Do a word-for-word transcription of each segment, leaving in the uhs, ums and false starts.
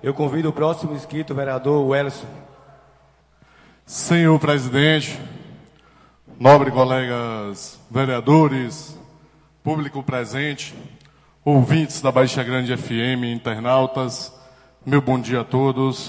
Eu convido o próximo inscrito, o vereador Welson. Senhor presidente, nobres colegas vereadores, público presente, ouvintes da Baixa Grande F M, internautas, meu bom dia a todos.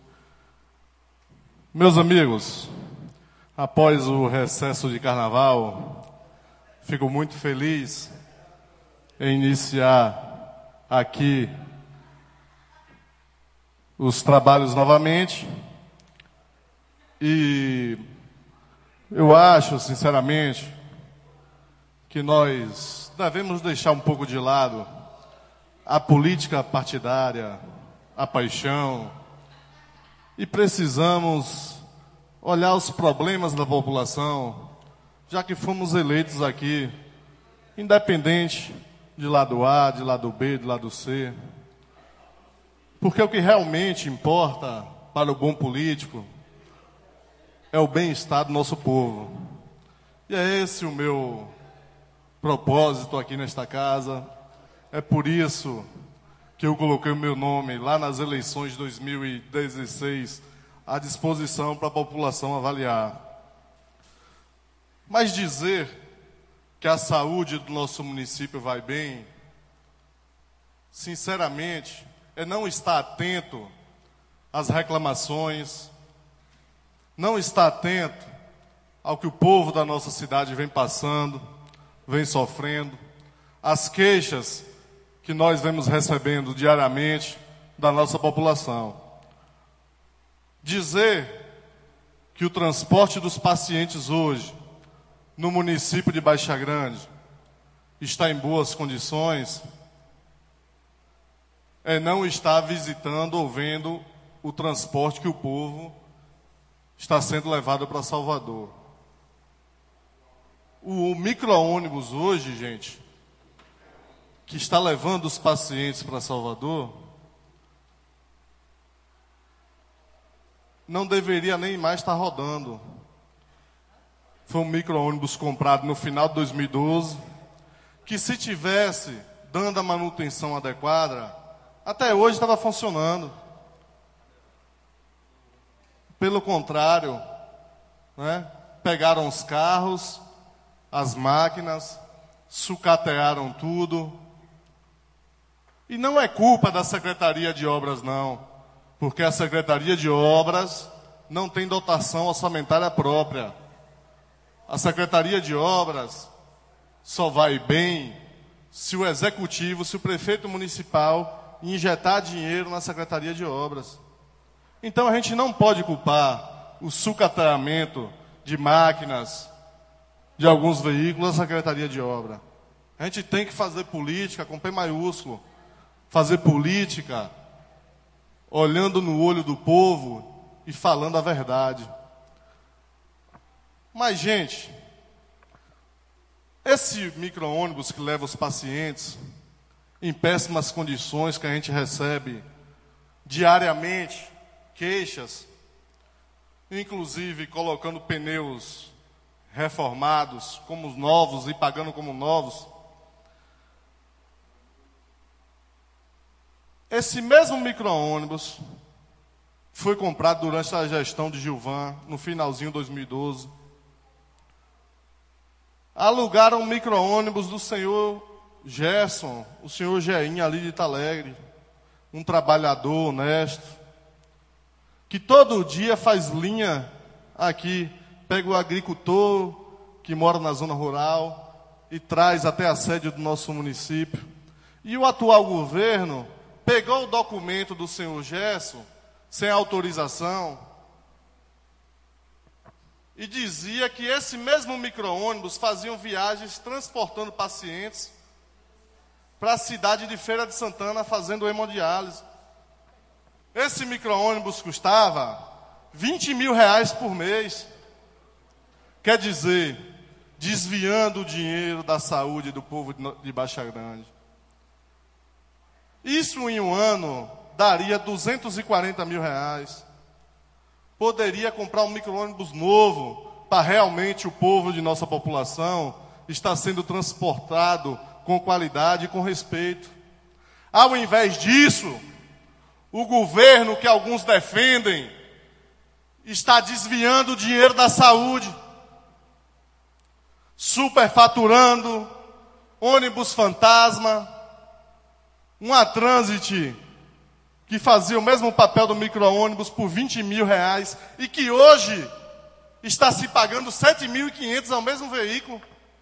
Meus amigos, após o recesso de carnaval, fico muito feliz em iniciar aqui os trabalhos novamente. E eu acho, sinceramente, que nós devemos deixar um pouco de lado a política partidária, a paixão, e precisamos olhar os problemas da população, já que fomos eleitos aqui, independente de lado A, de lado B, de lado C. Porque o que realmente importa para o bom político é o bem-estar do nosso povo. E é esse o meu propósito aqui nesta casa. É por isso que eu coloquei o meu nome lá nas eleições de dois mil e dezesseis à disposição para a população avaliar. Mas dizer que a saúde do nosso município vai bem, sinceramente, é não estar atento às reclamações, não estar atento ao que o povo da nossa cidade vem passando, vem sofrendo, as queixas que nós vemos recebendo diariamente da nossa população. Dizer que o transporte dos pacientes hoje, no município de Baixa Grande, está em boas condições, é não estar visitando ou vendo o transporte que o povo está sendo levado para Salvador. O micro-ônibus hoje, gente, que está levando os pacientes para Salvador, não deveria nem mais estar rodando. Foi um micro-ônibus comprado no final de dois mil e doze, que se tivesse dando a manutenção adequada, até hoje estava funcionando. Pelo contrário, né, pegaram os carros, as máquinas, sucatearam tudo. E não é culpa da Secretaria de Obras, não, porque a Secretaria de Obras não tem dotação orçamentária própria. A Secretaria de Obras só vai bem se o Executivo, se o Prefeito Municipal injetar dinheiro na Secretaria de Obras. Então a gente não pode culpar o sucateamento de máquinas, de alguns veículos, da Secretaria de Obras. A gente tem que fazer política com P maiúsculo, fazer política olhando no olho do povo e falando a verdade. Mas, gente, esse micro-ônibus que leva os pacientes em péssimas condições, que a gente recebe diariamente queixas, inclusive colocando pneus reformados como novos e pagando como novos. Esse mesmo micro-ônibus foi comprado durante a gestão de Gilvan, no finalzinho de dois mil e doze. Alugaram um micro-ônibus do senhor Gerson, o senhor Geinho ali de Italegre, um trabalhador honesto, que todo dia faz linha aqui, pega o agricultor que mora na zona rural e traz até a sede do nosso município. E o atual governo pegou o documento do senhor Gerson, sem autorização, e dizia que esse mesmo micro-ônibus faziam viagens transportando pacientes para a cidade de Feira de Santana fazendo hemodiálise. Esse micro-ônibus custava vinte mil reais por mês. Quer dizer, desviando o dinheiro da saúde do povo de Baixa Grande. Isso em um ano daria duzentos e quarenta mil reais. Poderia comprar um micro-ônibus novo para realmente o povo de nossa população estar sendo transportado com qualidade e com respeito. Ao invés disso, o governo que alguns defendem está desviando o dinheiro da saúde, superfaturando, ônibus fantasma, uma Transit que fazia o mesmo papel do micro-ônibus por vinte mil reais e que hoje está se pagando sete mil e quinhentos ao mesmo veículo.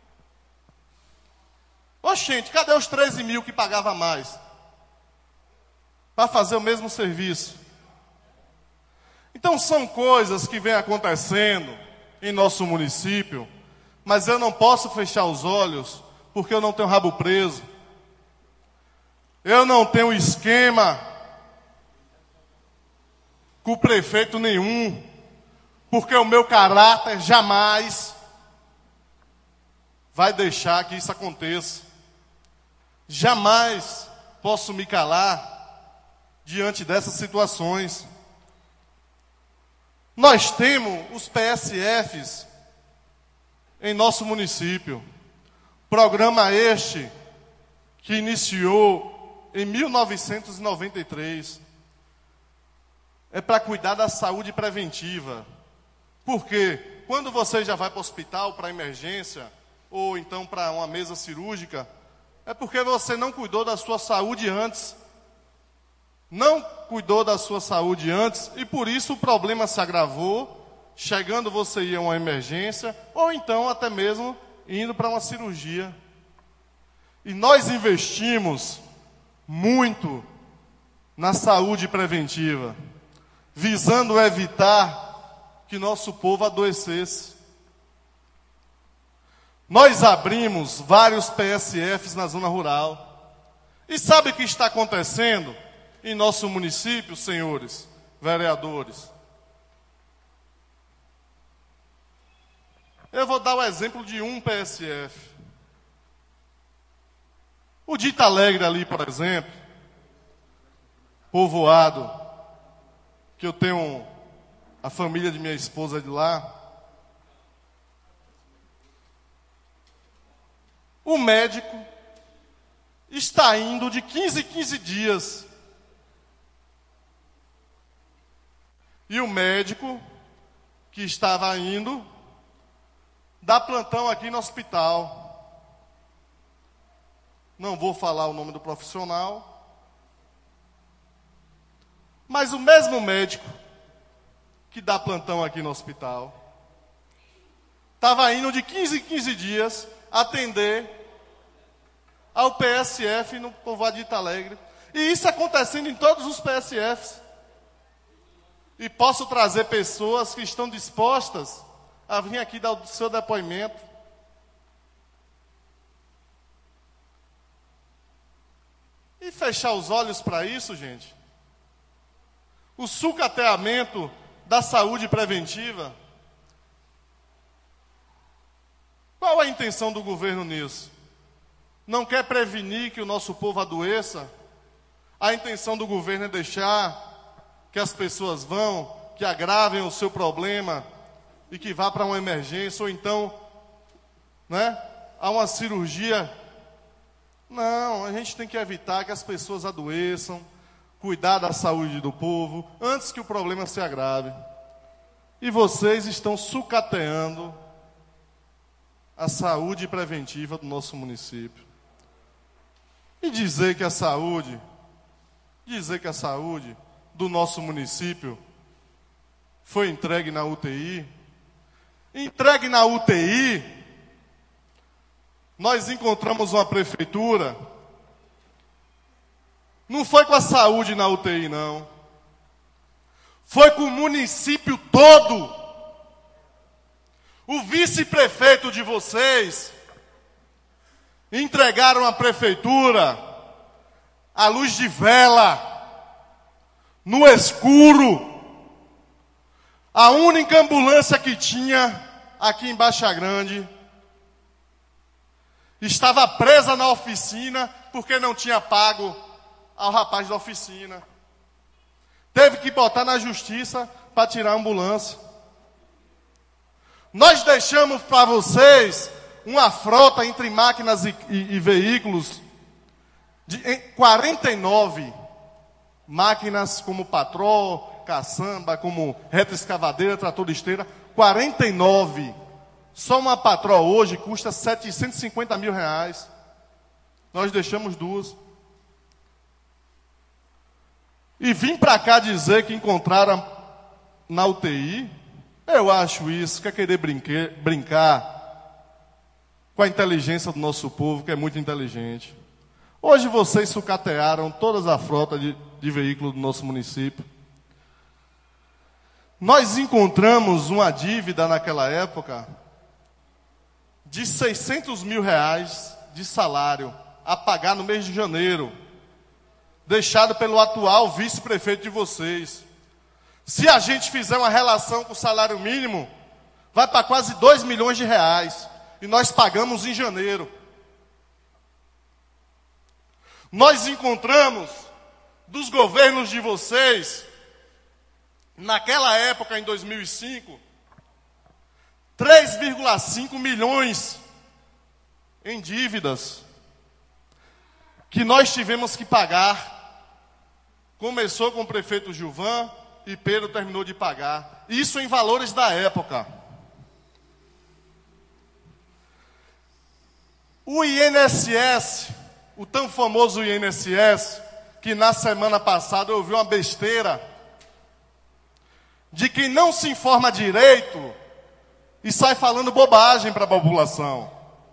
Ô, gente, cadê os treze mil que pagava mais para fazer o mesmo serviço? Então são coisas que vêm acontecendo em nosso município, mas eu não posso fechar os olhos porque eu não tenho rabo preso. Eu não tenho esquema com o prefeito nenhum, porque o meu caráter jamais vai deixar que isso aconteça. Jamais posso me calar diante dessas situações. Nós temos os P S Fs em nosso município. Programa este que iniciou em mil novecentos e noventa e três. É para cuidar da saúde preventiva. Porque quando você já vai para o hospital, para emergência, ou então para uma mesa cirúrgica, é porque você não cuidou da sua saúde antes. Não cuidou da sua saúde antes e por isso o problema se agravou, chegando você ir a uma emergência, ou então até mesmo indo para uma cirurgia. E nós investimos muito na saúde preventiva, visando evitar que nosso povo adoecesse. Nós abrimos vários P S Fs na zona rural. E sabe o que está acontecendo em nosso município, senhores vereadores? Eu vou dar o exemplo de um P S F. O Dita Alegre ali, por exemplo, povoado, que eu tenho a família de minha esposa de lá. O médico está indo de quinze em quinze dias. E o médico que estava indo dá plantão aqui no hospital. Não vou falar o nome do profissional. Mas o mesmo médico que dá plantão aqui no hospital estava indo de quinze em quinze dias atender ao P S F no povoado de Dita Alegre. E isso acontecendo em todos os P S Fs. E posso trazer pessoas que estão dispostas a vir aqui dar o seu depoimento. E fechar os olhos para isso, gente? O sucateamento da saúde preventiva. Qual é a intenção do governo nisso? Não quer prevenir que o nosso povo adoeça? A intenção do governo é deixar que as pessoas vão, que agravem o seu problema e que vá para uma emergência, ou então, né, a uma cirurgia. Não, a gente tem que evitar que as pessoas adoeçam, cuidar da saúde do povo, antes que o problema se agrave. E vocês estão sucateando a saúde preventiva do nosso município. E dizer que a saúde, dizer que a saúde do nosso município foi entregue na U T I. Entregue na U T I, nós encontramos uma prefeitura, não foi com a saúde na U T I, não. Foi com o município todo. O vice-prefeito de vocês entregaram a prefeitura à luz de vela, no escuro. A única ambulância que tinha aqui em Baixa Grande estava presa na oficina porque não tinha pago ao rapaz da oficina. Teve que botar na justiça para tirar a ambulância. Nós deixamos para vocês uma frota entre máquinas e, e, e veículos de quarenta e nove máquinas como patrol, caçamba, como reta escavadeira, trator de esteira, quarenta e nove. Só uma patrol hoje custa setecentos e cinquenta mil reais. Nós deixamos duas. E vim para cá dizer que encontraram na U T I, eu acho isso, quer querer brinque, brincar com a inteligência do nosso povo, que é muito inteligente. Hoje vocês sucatearam toda a frota de, de veículos do nosso município. Nós encontramos uma dívida naquela época de seiscentos mil reais de salário a pagar no mês de janeiro, deixado pelo atual vice-prefeito de vocês. Se a gente fizer uma relação com o salário mínimo, vai para quase dois milhões de reais. E nós pagamos em janeiro. Nós encontramos dos governos de vocês, naquela época, em dois mil e cinco, três vírgula cinco milhões em dívidas que nós tivemos que pagar. Começou com o prefeito Gilvan e Pedro terminou de pagar. Isso em valores da época. O I N S S, o tão famoso I N S S, que na semana passada eu ouvi uma besteira de quem não se informa direito e sai falando bobagem para a população.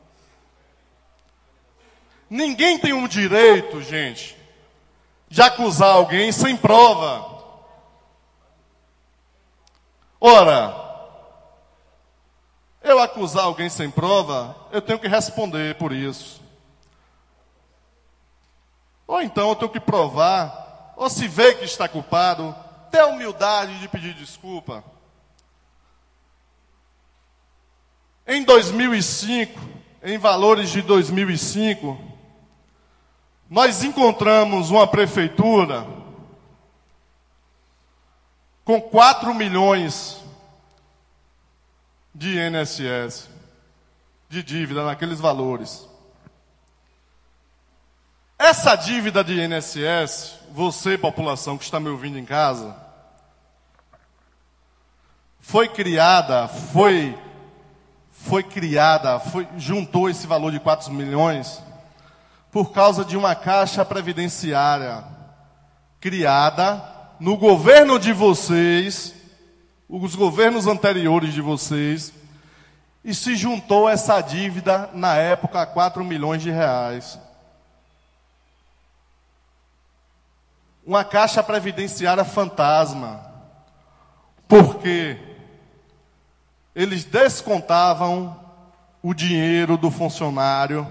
Ninguém tem o direito, gente, de acusar alguém sem prova. Ora, eu acusar alguém sem prova, eu tenho que responder por isso. Ou então eu tenho que provar, ou se vê que está culpado, ter a humildade de pedir desculpa. Em dois mil e cinco, em valores de dois mil e cinco, nós encontramos uma prefeitura com quatro milhões de I N S S, de dívida naqueles valores. Essa dívida de I N S S, você, população que está me ouvindo em casa, foi criada, foi, foi criada, foi, juntou esse valor de quatro milhões por causa de uma caixa previdenciária criada no governo de vocês, os governos anteriores de vocês, e se juntou essa dívida, na época, a quatro milhões de reais. Uma caixa previdenciária fantasma, porque eles descontavam o dinheiro do funcionário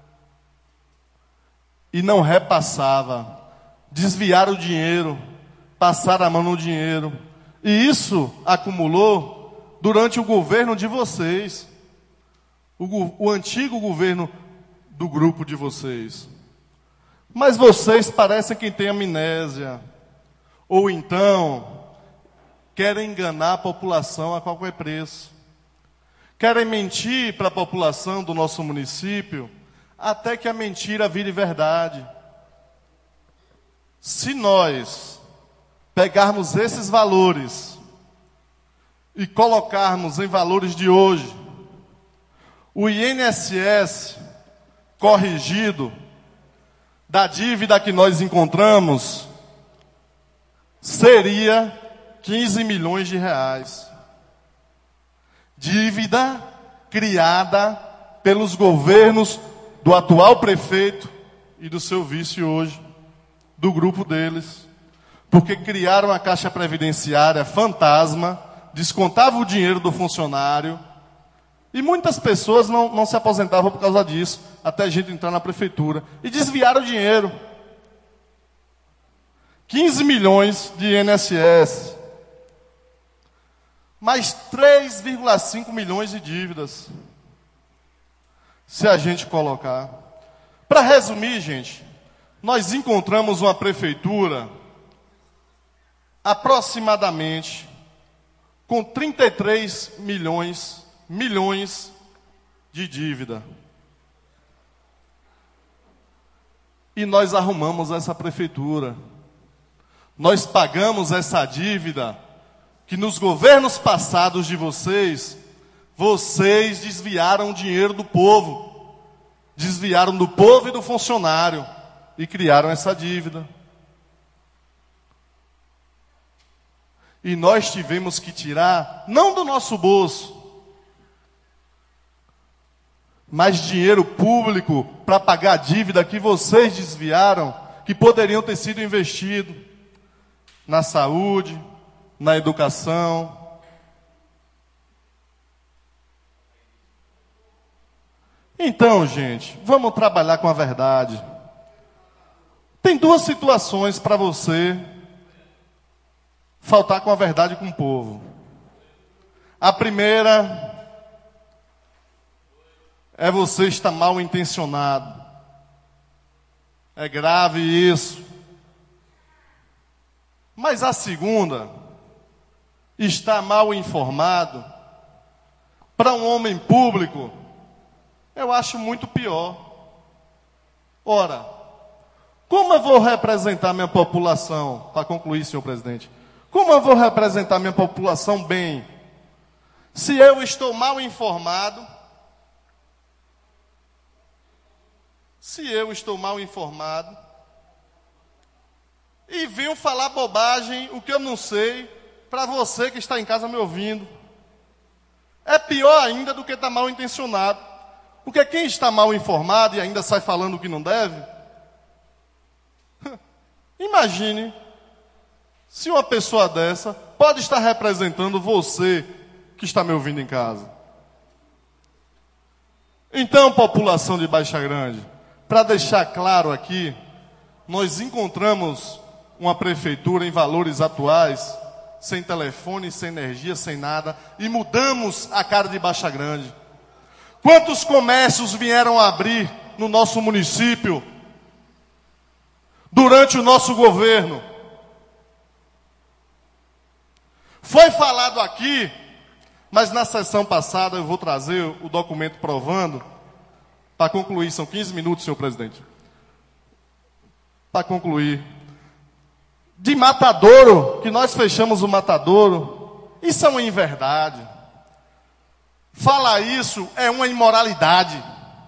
e não repassava. Desviaram o dinheiro, passaram a mão no dinheiro. E isso acumulou durante o governo de vocês. O, o antigo governo do grupo de vocês. Mas vocês parecem que têm amnésia. Ou então, querem enganar a população a qualquer preço. Querem mentir para a população do nosso município, até que a mentira vire verdade. Se nós pegarmos esses valores e colocarmos em valores de hoje, o I N S S corrigido da dívida que nós encontramos seria quinze milhões de reais. Dívida criada pelos governos do atual prefeito e do seu vice hoje, do grupo deles, porque criaram a caixa previdenciária fantasma, descontavam o dinheiro do funcionário, e muitas pessoas não, não se aposentavam por causa disso, até a gente entrar na prefeitura, e desviaram o dinheiro. quinze milhões de I N S S, mais três vírgula cinco milhões de dívidas, se a gente colocar. Para resumir, gente, nós encontramos uma prefeitura aproximadamente com trinta e três milhões, milhões de dívida. E nós arrumamos essa prefeitura. Nós pagamos essa dívida que nos governos passados de vocês, vocês desviaram o dinheiro do povo. Desviaram do povo e do funcionário e criaram essa dívida. E nós tivemos que tirar, não do nosso bolso, mas dinheiro público para pagar a dívida que vocês desviaram, que poderiam ter sido investido na saúde, na educação. Então, gente, vamos trabalhar com a verdade. Tem duas situações para você faltar com a verdade com o povo. A primeira é você estar mal intencionado. É grave isso. Mas a segunda, estar mal informado, para um homem público, eu acho muito pior. Ora, como eu vou representar minha população, para concluir, senhor presidente, como eu vou representar minha população bem, se eu estou mal informado, se eu estou mal informado, e venho falar bobagem, o que eu não sei, para você que está em casa me ouvindo. É pior ainda do que estar mal intencionado. Porque quem está mal informado e ainda sai falando o que não deve, imagine se uma pessoa dessa pode estar representando você que está me ouvindo em casa. Então, população de Baixa Grande, para deixar claro aqui, nós encontramos uma prefeitura em valores atuais, sem telefone, sem energia, sem nada, e mudamos a cara de Baixa Grande. Quantos comércios vieram abrir no nosso município durante o nosso governo? Foi falado aqui, mas na sessão passada eu vou trazer o documento provando, para concluir, são quinze minutos, senhor presidente. Para concluir, de Matadouro, que nós fechamos o Matadouro, isso é uma inverdade. Falar isso é uma imoralidade.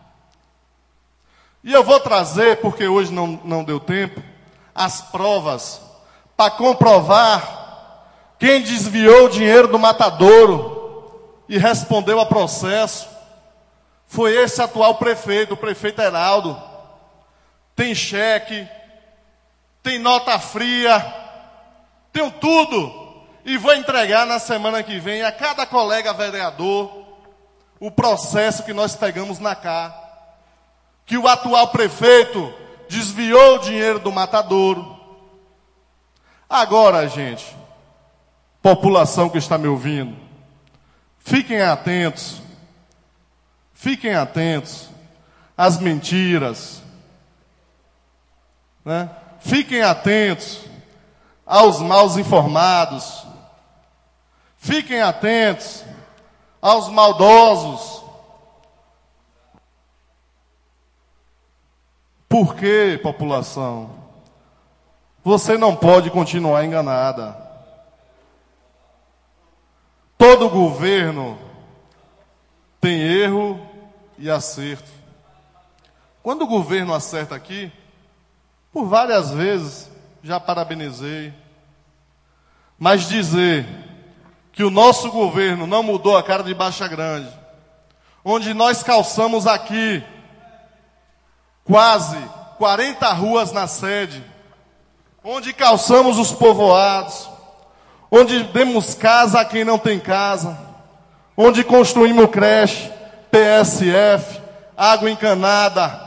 E eu vou trazer, porque hoje não, não deu tempo, as provas para comprovar quem desviou o dinheiro do Matadouro e respondeu a processo. Foi esse atual prefeito, o prefeito Heraldo. Tem cheque, tem nota fria, tenho tudo. E vou entregar na semana que vem a cada colega vereador o processo que nós pegamos na cá. Que o atual prefeito desviou o dinheiro do Matadouro. Agora, gente, população que está me ouvindo, fiquem atentos, fiquem atentos às mentiras, né? Fiquem atentos aos mal informados, fiquem atentos aos maldosos. Por que, população? Você não pode continuar enganada. Todo governo tem erro e acerto. Quando o governo acerta aqui, por várias vezes, já parabenizei. Mas dizer que o nosso governo não mudou a cara de Baixa Grande, onde nós calçamos aqui quase quarenta ruas na sede, onde calçamos os povoados, onde demos casa a quem não tem casa, onde construímos creche, P S F, água encanada,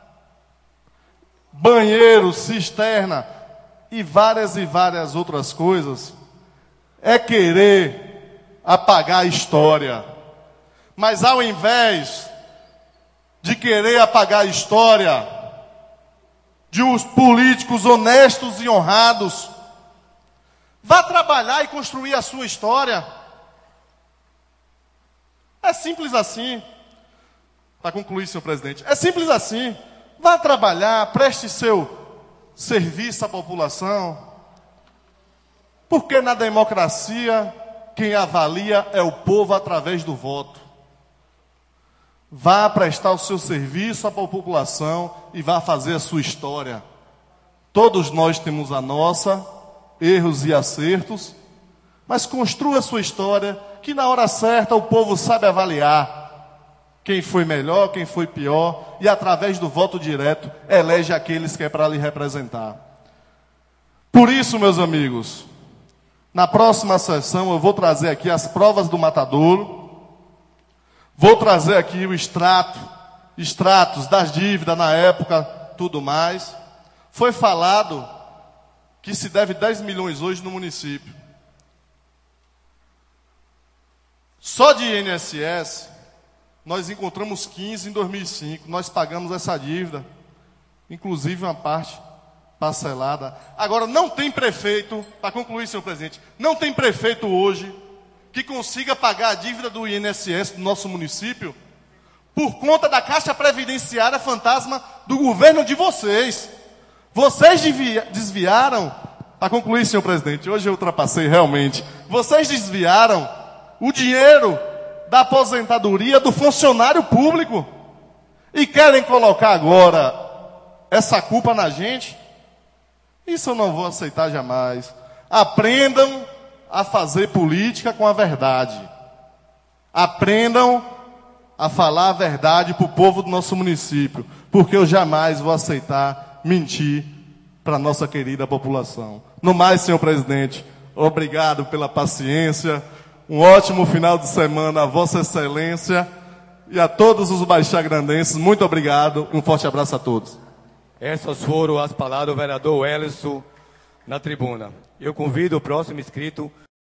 banheiro, cisterna e várias e várias outras coisas, é querer apagar a história. Mas ao invés de querer apagar a história de os políticos honestos e honrados, vá trabalhar e construir a sua história. É simples assim. Para concluir, senhor presidente, é simples assim. Vá trabalhar, preste seu serviço à população. Porque na democracia, quem avalia é o povo através do voto. Vá prestar o seu serviço à população e vá fazer a sua história. Todos nós temos a nossa, erros e acertos, mas construa a sua história, que na hora certa o povo sabe avaliar quem foi melhor, quem foi pior, e através do voto direto elege aqueles que é para lhe representar. Por isso, meus amigos, na próxima sessão eu vou trazer aqui as provas do matadouro, vou trazer aqui o extrato, extratos das dívidas na época, tudo mais. Foi falado que se deve dez milhões hoje no município. Só de I N S S, nós encontramos quinze em dois mil e cinco. Nós pagamos essa dívida, inclusive uma parte parcelada. Agora, não tem prefeito, para concluir, senhor presidente, não tem prefeito hoje que consiga pagar a dívida do I N S S do nosso município por conta da Caixa Previdenciária fantasma do governo de vocês. Vocês desviaram, para concluir, senhor presidente, hoje eu ultrapassei realmente, vocês desviaram o dinheiro da aposentadoria do funcionário público e querem colocar agora essa culpa na gente? Isso eu não vou aceitar jamais. Aprendam a fazer política com a verdade. Aprendam a falar a verdade para o povo do nosso município, porque eu jamais vou aceitar mentir para a nossa querida população. No mais, senhor presidente, obrigado pela paciência. Um ótimo final de semana a Vossa Excelência e a todos os baixagrandenses. Muito obrigado e um forte abraço a todos. Essas foram as palavras do vereador Wellington na tribuna. Eu convido o próximo inscrito